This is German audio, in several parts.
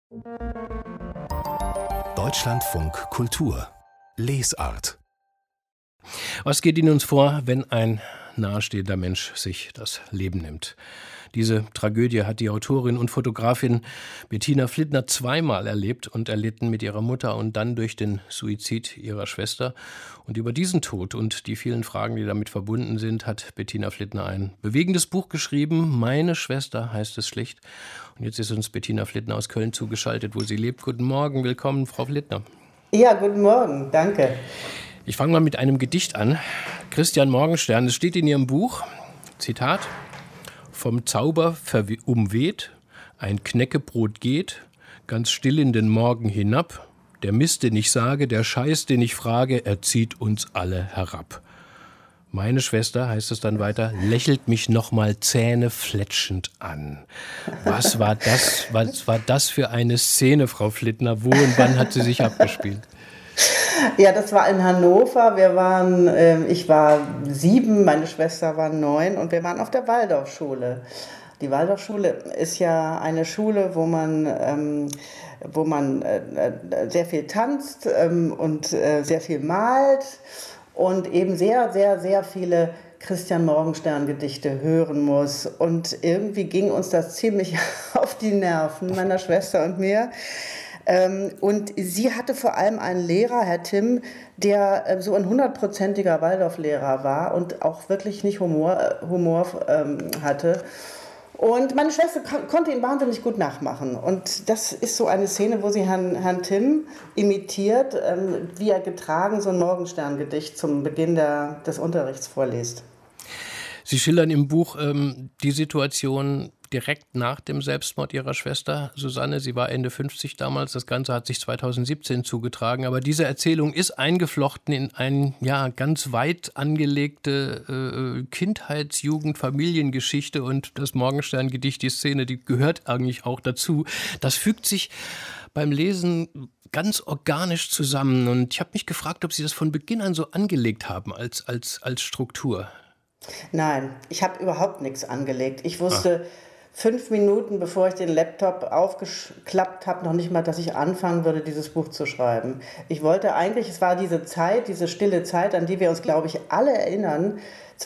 Deutschlandfunk Kultur Lesart. Was geht in uns vor, wenn ein nahestehender Mensch sich das Leben nimmt? Diese Tragödie hat die Autorin und Fotografin Bettina Flittner zweimal erlebt und erlitten mit ihrer Mutter und dann durch den Suizid ihrer Schwester. Und über diesen Tod und die vielen Fragen, die damit verbunden sind, hat Bettina Flittner ein bewegendes Buch geschrieben. Meine Schwester heißt es schlicht. Und jetzt ist uns Bettina Flittner aus Köln zugeschaltet, wo sie lebt. Guten Morgen, willkommen, Frau Flittner. Ja, guten Morgen, danke. Ich fange mal mit einem Gedicht an. Christian Morgenstern, es steht in Ihrem Buch, Zitat: Vom Zauber umweht, ein Knäckebrot geht, ganz still in den Morgen hinab. Der Mist, den ich sage, der Scheiß, den ich frage, er zieht uns alle herab. Meine Schwester, heißt es dann weiter, lächelt mich nochmal zähnefletschend an. Was war das für eine Szene, Frau Flittner? Wo und wann hat sie sich abgespielt? Ja, das war in Hannover. Ich war 7, meine Schwester war 9 und wir waren auf der Waldorfschule. Die Waldorfschule ist ja eine Schule, wo man sehr viel tanzt und sehr viel malt und eben sehr, sehr, sehr viele Christian Morgenstern Gedichte hören muss. Und irgendwie ging uns das ziemlich auf die Nerven, meiner Schwester und mir. Und sie hatte vor allem einen Lehrer, Herr Timm, der so ein 100%iger Waldorflehrer war und auch wirklich nicht Humor hatte. Und meine Schwester konnte ihn wahnsinnig gut nachmachen. Und das ist so eine Szene, wo sie Herrn Timm imitiert, wie er getragen so ein Morgenstern-Gedicht zum Beginn des Unterrichts vorliest. Sie schildern im Buch die Situation direkt nach dem Selbstmord Ihrer Schwester Susanne. Sie war Ende 50 damals. Das Ganze hat sich 2017 zugetragen. Aber diese Erzählung ist eingeflochten in eine ganz weit angelegte Kindheits-, Jugend-, Familiengeschichte. Und das Morgenstern-Gedicht, die Szene, die gehört eigentlich auch dazu. Das fügt sich beim Lesen ganz organisch zusammen. Und ich habe mich gefragt, ob Sie das von Beginn an so angelegt haben als Struktur. Nein, ich habe überhaupt nichts angelegt. Ich wusste 5 Minuten, bevor ich den Laptop aufgeklappt habe, noch nicht mal, dass ich anfangen würde, dieses Buch zu schreiben. Ich wollte eigentlich, es war diese Zeit, diese stille Zeit, an die wir uns, glaube ich, alle erinnern.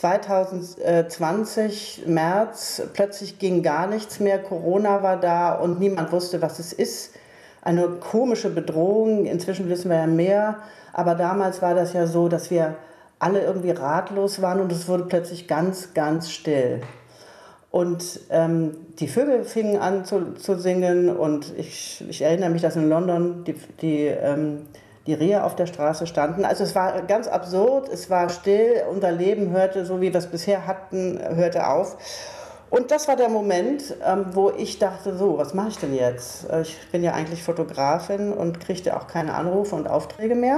2020, März, plötzlich ging gar nichts mehr, Corona war da und niemand wusste, was es ist. Eine komische Bedrohung, inzwischen wissen wir ja mehr, aber damals war das ja so, dass wir alle irgendwie ratlos waren und es wurde plötzlich ganz, ganz still. Und die Vögel fingen an zu singen und ich erinnere mich, dass in London die Rehe auf der Straße standen. Also es war ganz absurd, es war still, unser Leben hörte, so wie wir es bisher hatten, hörte auf. Und das war der Moment, wo ich dachte, so, was mache ich denn jetzt? Ich bin ja eigentlich Fotografin und kriegte auch keine Anrufe und Aufträge mehr.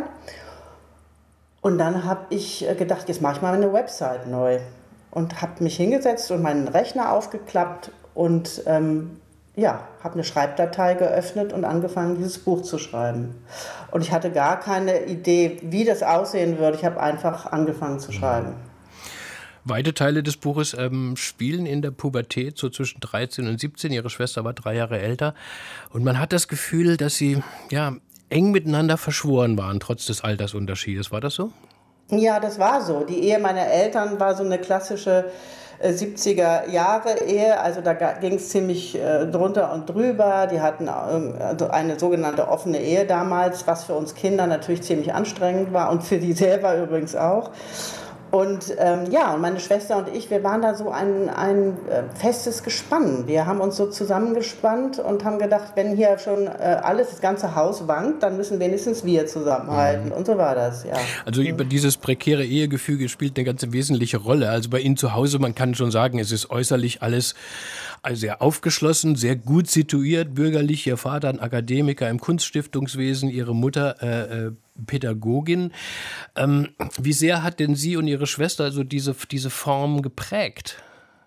Und dann habe ich gedacht, jetzt mache ich mal eine Website neu. Und habe mich hingesetzt und meinen Rechner aufgeklappt und habe eine Schreibdatei geöffnet und angefangen, dieses Buch zu schreiben. Und ich hatte gar keine Idee, wie das aussehen würde. Ich habe einfach angefangen zu schreiben. Weite Teile des Buches spielen in der Pubertät, so zwischen 13 und 17. Ihre Schwester war 3 Jahre älter. Und man hat das Gefühl, dass sie eng miteinander verschworen waren, trotz des Altersunterschiedes. War das so? Ja, das war so. Die Ehe meiner Eltern war so eine klassische 70er-Jahre-Ehe. Also da ging es ziemlich drunter und drüber. Die hatten eine sogenannte offene Ehe damals, was für uns Kinder natürlich ziemlich anstrengend war und für die selber übrigens auch. Und und meine Schwester und ich, wir waren da so ein festes Gespann. Wir haben uns so zusammengespannt und haben gedacht, wenn hier schon das ganze Haus wankt, dann müssen wenigstens wir zusammenhalten. Und so war das, ja. Also über dieses prekäre Ehegefüge spielt eine ganz wesentliche Rolle. Also bei Ihnen zu Hause, man kann schon sagen, es ist äußerlich alles sehr aufgeschlossen, sehr gut situiert, bürgerlich. Ihr Vater ein Akademiker im Kunststiftungswesen, Ihre Mutter Pädagogin. Wie sehr hat denn Sie und Ihre Schwester also diese Form geprägt?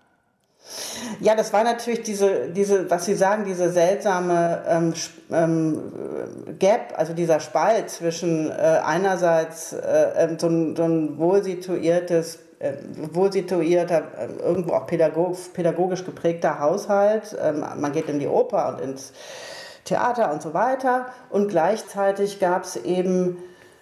Ja, das war natürlich diese, was Sie sagen, diese seltsame Gap, also dieser Spalt zwischen einerseits so ein wohlsituierter, irgendwo auch pädagogisch geprägter Haushalt. Man geht in die Oper und ins Theater und so weiter. Und gleichzeitig gab es eben,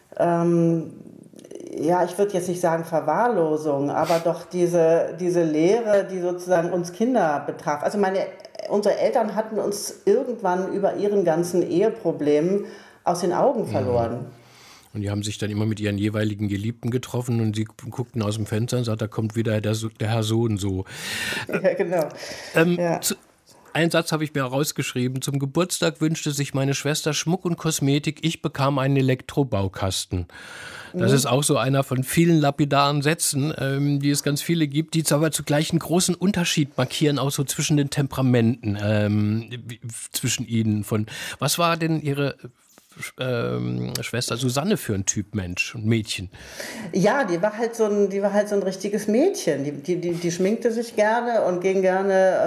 ja, ich würde jetzt nicht sagen Verwahrlosung, aber doch diese Lehre, die sozusagen uns Kinder betraf. Also unsere Eltern hatten uns irgendwann über ihren ganzen Eheproblemen aus den Augen verloren. Und die haben sich dann immer mit ihren jeweiligen Geliebten getroffen und sie guckten aus dem Fenster und sagten, da kommt wieder der Herr so und so. Ja, genau. Einen Satz habe ich mir rausgeschrieben. Zum Geburtstag wünschte sich meine Schwester Schmuck und Kosmetik. Ich bekam einen Elektrobaukasten. Das ist auch so einer von vielen lapidaren Sätzen, die es ganz viele gibt, die aber zugleich einen großen Unterschied markieren, auch so zwischen den Temperamenten, zwischen ihnen. Was war denn Ihre Schwester Susanne für ein Typ Mensch und Mädchen? Ja, die war halt so ein richtiges Mädchen. Die schminkte sich gerne und ging gerne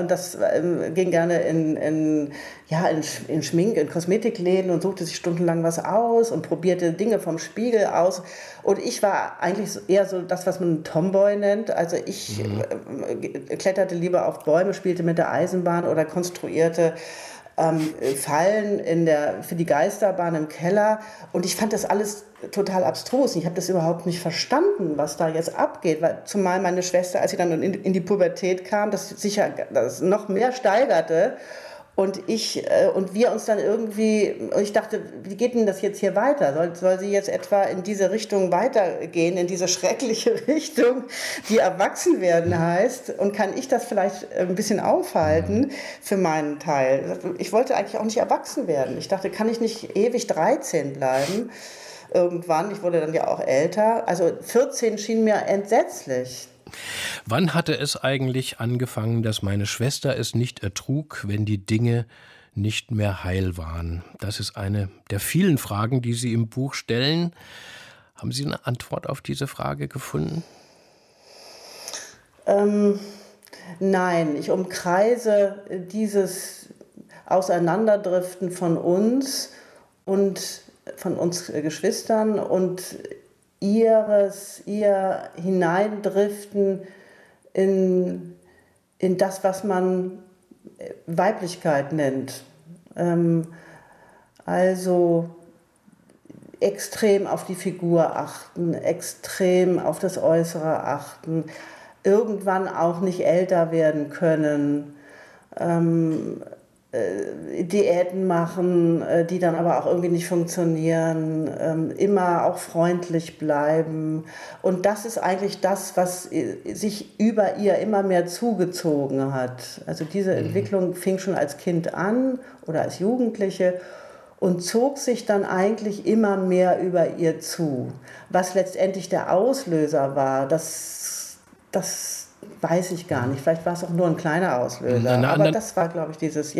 in Kosmetikläden und suchte sich stundenlang was aus und probierte Dinge vom Spiegel aus. Und ich war eigentlich eher so das, was man Tomboy nennt. Also ich kletterte lieber auf Bäume, spielte mit der Eisenbahn oder konstruierte Fallen für die Geisterbahn im Keller. Und ich fand das alles total abstrus. Ich habe das überhaupt nicht verstanden, was da jetzt abgeht. Zumal meine Schwester, als sie dann in die Pubertät kam, das noch mehr steigerte. Und wir uns dann irgendwie, ich dachte, wie geht denn das jetzt hier weiter? Soll sie jetzt etwa in diese Richtung weitergehen, in diese schreckliche Richtung, die Erwachsenwerden heißt? Und kann ich das vielleicht ein bisschen aufhalten für meinen Teil? Ich wollte eigentlich auch nicht erwachsen werden. Ich dachte, kann ich nicht ewig 13 bleiben? Irgendwann, ich wurde dann ja auch älter. Also 14 schien mir entsetzlich. Wann hatte es eigentlich angefangen, dass meine Schwester es nicht ertrug, wenn die Dinge nicht mehr heil waren? Das ist eine der vielen Fragen, die Sie im Buch stellen. Haben Sie eine Antwort auf diese Frage gefunden? Nein, ich umkreise dieses Auseinanderdriften von uns und von uns Geschwistern und ihr Hineindriften in das, was man Weiblichkeit nennt. Also extrem auf die Figur achten, extrem auf das Äußere achten, irgendwann auch nicht älter werden können, Diäten machen, die dann aber auch irgendwie nicht funktionieren, immer auch freundlich bleiben. Und das ist eigentlich das, was sich über ihr immer mehr zugezogen hat. Also diese Entwicklung fing schon als Kind an oder als Jugendliche und zog sich dann eigentlich immer mehr über ihr zu. Was letztendlich der Auslöser war, das weiß ich gar nicht. Vielleicht war es auch nur ein kleiner Auslöser. Aber das war, glaube ich, dieses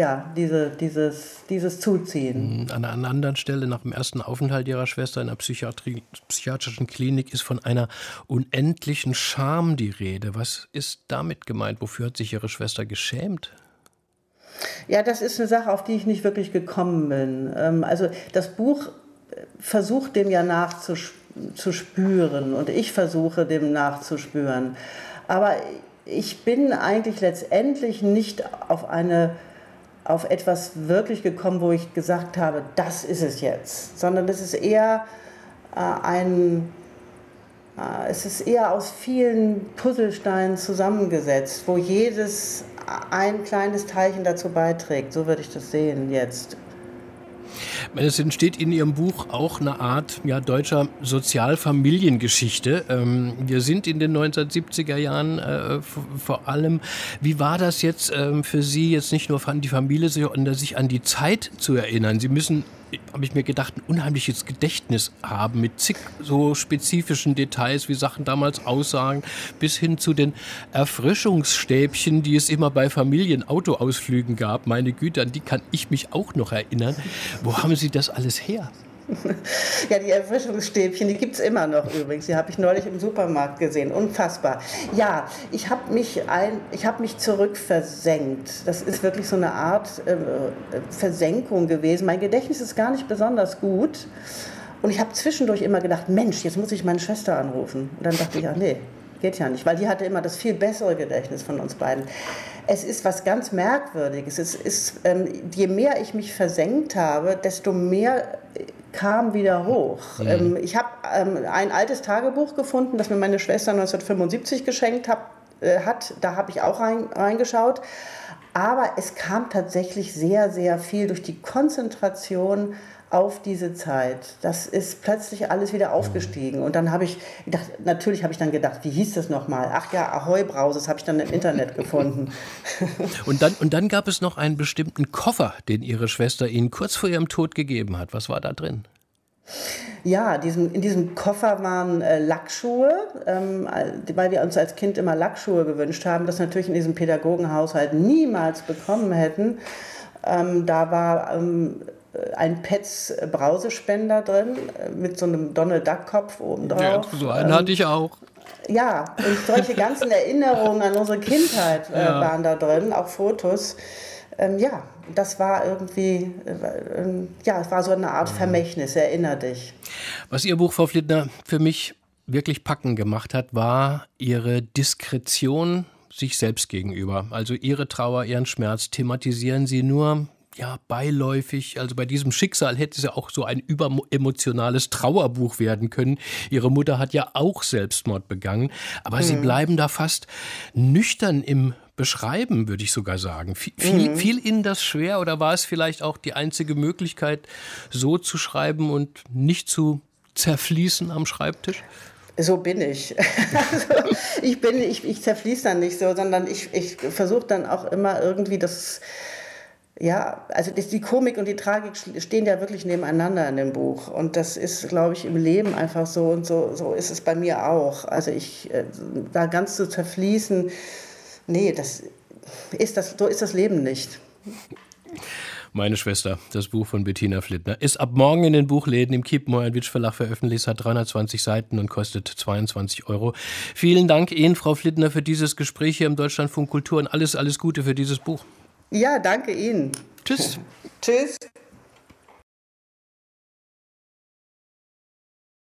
Zuziehen. An einer anderen Stelle, nach dem ersten Aufenthalt Ihrer Schwester in einer psychiatrischen Klinik, ist von einer unendlichen Scham die Rede. Was ist damit gemeint? Wofür hat sich Ihre Schwester geschämt? Ja, das ist eine Sache, auf die ich nicht wirklich gekommen bin. Also das Buch versucht dem ja nachzuspüren und ich versuche dem nachzuspüren. Aber ich bin eigentlich letztendlich nicht auf etwas wirklich gekommen, wo ich gesagt habe, das ist es jetzt, sondern es ist eher aus vielen Puzzlesteinen zusammengesetzt, wo jedes ein kleines Teilchen dazu beiträgt. So würde ich das sehen jetzt. Es entsteht in Ihrem Buch auch eine Art deutscher Sozialfamiliengeschichte. Wir sind in den 1970er Jahren vor allem. Wie war das jetzt für Sie, jetzt nicht nur an die Familie, sondern sich an die Zeit zu erinnern? Sie müssen, habe ich mir gedacht, ein unheimliches Gedächtnis haben mit zig so spezifischen Details, wie Sachen damals aussagen, bis hin zu den Erfrischungsstäbchen, die es immer bei Familienautoausflügen gab. Meine Güte, an die kann ich mich auch noch erinnern. Wo haben Sie das alles her? Ja, die Erfrischungsstäbchen, die gibt es immer noch übrigens. Die habe ich neulich im Supermarkt gesehen. Unfassbar. Ja, ich habe mich zurückversenkt. Das ist wirklich so eine Art Versenkung gewesen. Mein Gedächtnis ist gar nicht besonders gut. Und ich habe zwischendurch immer gedacht, Mensch, jetzt muss ich meine Schwester anrufen. Und dann dachte ich, ach nee, geht ja nicht, weil die hatte immer das viel bessere Gedächtnis von uns beiden. Es ist was ganz Merkwürdiges. Es ist, je mehr ich mich versenkt habe, desto mehr kam wieder hoch. Ich habe ein altes Tagebuch gefunden, das mir meine Schwester 1975 geschenkt hat. Da habe ich auch reingeschaut. Aber es kam tatsächlich sehr, sehr viel durch die Konzentration auf diese Zeit. Das ist plötzlich alles wieder aufgestiegen. Und dann habe ich gedacht, natürlich habe ich dann gedacht, wie hieß das nochmal? Ach ja, Ahoi Brause, das habe ich dann im Internet gefunden. Und dann gab es noch einen bestimmten Koffer, den Ihre Schwester Ihnen kurz vor ihrem Tod gegeben hat. Was war da drin? Ja, in diesem Koffer waren Lackschuhe, weil wir uns als Kind immer Lackschuhe gewünscht haben, das natürlich in diesem Pädagogenhaushalt niemals bekommen hätten. Da war ein Pets Brausespender drin mit so einem Donald Duck Kopf oben drauf. Ja, so einen hatte ich auch. Ja, und solche ganzen Erinnerungen an unsere Kindheit waren da drin, auch Fotos. Ja, das war irgendwie, es war so eine Art Vermächtnis, erinner dich. Was Ihr Buch, Frau Flittner, für mich wirklich packend gemacht hat, war Ihre Diskretion sich selbst gegenüber. Also Ihre Trauer, Ihren Schmerz thematisieren Sie nur beiläufig. Also bei diesem Schicksal hätte es ja auch so ein überemotionales Trauerbuch werden können. Ihre Mutter hat ja auch Selbstmord begangen. Aber Sie bleiben da fast nüchtern im Beschreiben, würde ich sogar sagen. Fiel Ihnen das schwer oder war es vielleicht auch die einzige Möglichkeit, so zu schreiben und nicht zu zerfließen am Schreibtisch? So bin ich. Also ich zerfließe dann nicht so, sondern ich versuche dann auch immer irgendwie das. Ja, also die Komik und die Tragik stehen ja wirklich nebeneinander in dem Buch. Und das ist, glaube ich, im Leben einfach so und so ist es bei mir auch. Also da ganz zu zerfließen, nee, so ist das Leben nicht. Meine Schwester, das Buch von Bettina Flittner, ist ab morgen in den Buchläden im Kiepenheuer-Witsch Verlag veröffentlicht, hat 320 Seiten und kostet 22 €. Vielen Dank Ihnen, Frau Flittner, für dieses Gespräch hier im Deutschlandfunk Kultur und alles Gute für dieses Buch. Ja, danke Ihnen. Tschüss. Tschüss.